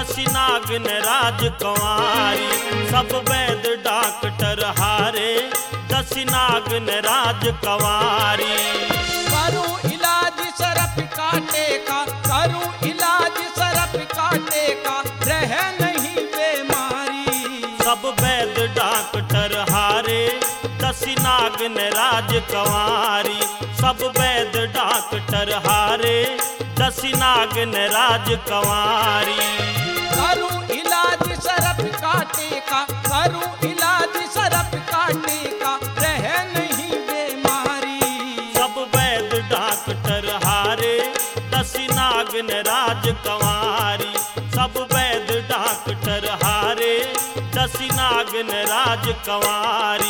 दसी नागन राज कंवारी सब वैद डॉक्टर हारे दसी नागन राज कंवारी। करूं इलाज सरफ काटे का, करूं इलाज सरफ काटे का, रह नहीं बीमारी। सब वैद डॉक्टर हारे दसी नागन राज कंवारी सब वैद डॉक्टर हारे दसी नागन राज कंवारी। करूं इलाज सरफ काटे का, करूं इलाज सरफ काटे का, रह नहीं बीमारी। सब वैद डॉक्टर हारे दसी नागन राज कंवारी सब वैद डॉक्टर हारे दसी नागन राज कंवारी।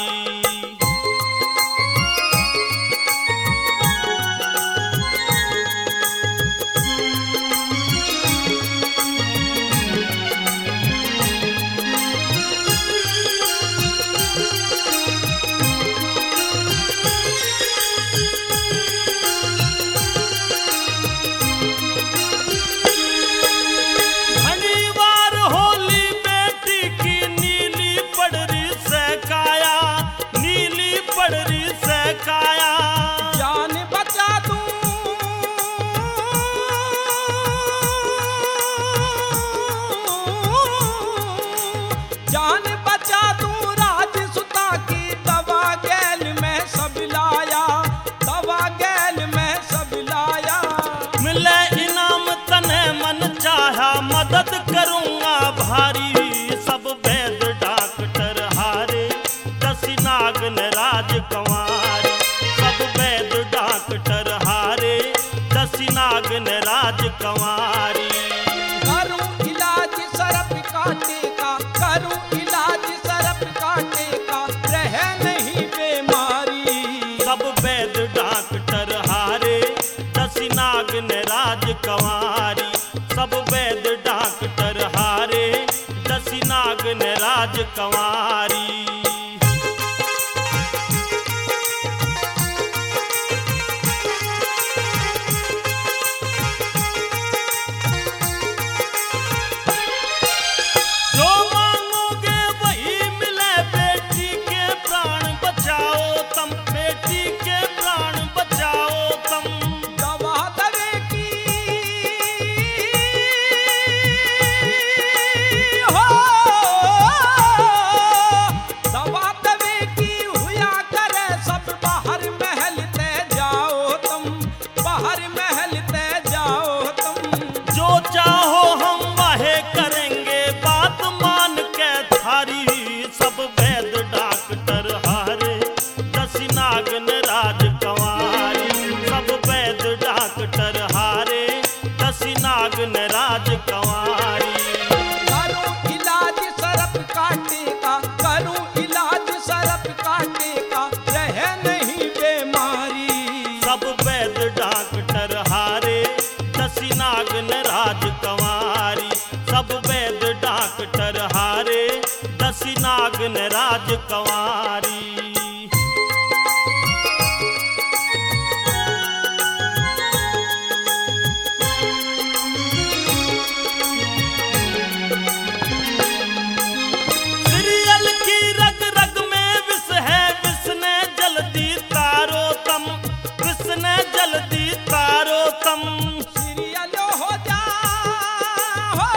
जान बचा दूं, जान बचा दूं राजसुता की दवा गैल में सब लाया, दवा गैल में सब लाया। मिले इनाम तने मन चाहा मदद करूंगा भारी सब वैद डॉक्टर हारे दसी नागन राज कंवारी सब वैद डॉक्टर हारे दसी नागन राज कंवारी। करूं इलाज सरफ काटे का, करूं इलाज सरफ काटे का, रह नहीं बीमारी। सब वैद डॉक्टर हारे दसी नागन राज कंवारी सब वैद डॉक्टर हारे दसी नागन राज कंवारी। जो मांगोगे वही मिले बेटी के प्राण बचाओ तुम बेटी के प्राण बचाओ तुम। दवा दवे की हो, दवा दवे की हुआ करे सब बाहर महलते जाओ तुम, बाहर महलते जाओ तुम। जो चाहो हम वाहे करेंगे बात मान के थारी सब वैद डॉक्टर हारे दसी नागन राज कंवारी सब वैद डॉक्टर हारे दसी नागन राज कंवारी। करूं इलाज सरफ काटे का, करूं इलाज सरफ काटे का, रह नहीं बीमारी। सब वैद डॉक्टर हारे दसी नागन राज कंवारी सब वैद डॉक्टर हारे दसी नागन राज कंवारी। सीरियल की रग रग में विष है विष ने जल्दी तारो तम विष ने जल्दी तारो तम। सीरियल हो जा हो,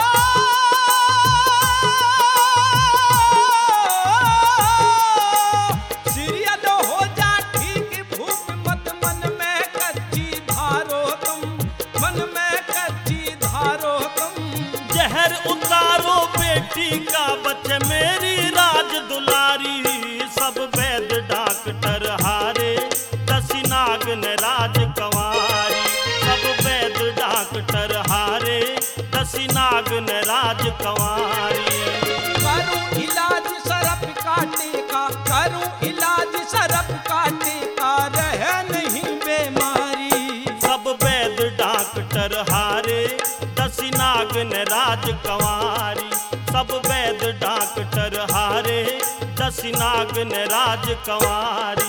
सीरियल हो जा ठीक भूख मत मन में कच्ची धारो तुम, मन में कच्ची धारो तुम। जहर उतारो बेटी का बच्चे मेरी राज दुलारी सब वैद डॉक्टर हारे दसी नागन राज कंवारी सब वैद डॉक्टर हारे दसी नागन राज कंवारी। करूं इलाज सरफ काटे का, करूं इलाज सरफ काटे का, रह नहीं बीमारी। सब वैद डॉक्टर हारे दसी नागन राज कंवारी सब वैद डॉक्टर हारे दसी नागन राज कंवारी।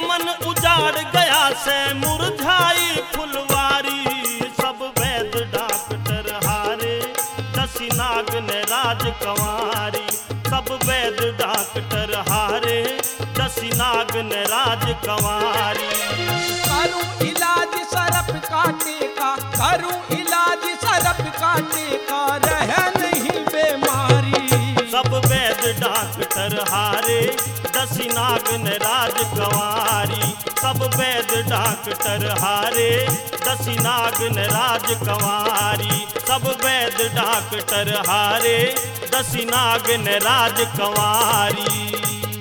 चमन उजाड़ गया से मुरझाई फुलवारी, सब वैद डॉक्टर हारे दसी नाग ने राज कंवारी, सब वैद डॉक्टर हारे दसी नाग ने राज कंवारी। करूं इलाज सरप काटे का, करूं इलाज सरप काटे का, रह नहीं बीमारी। सब वैद डॉक्टर हारे दसी नाग ने राज कंवारी, सब वैद डॉक्टर हारे दसी नाग ने राज कंवारी, सब वैद डॉक्टर हारे दसी नाग ने राज कंवारी।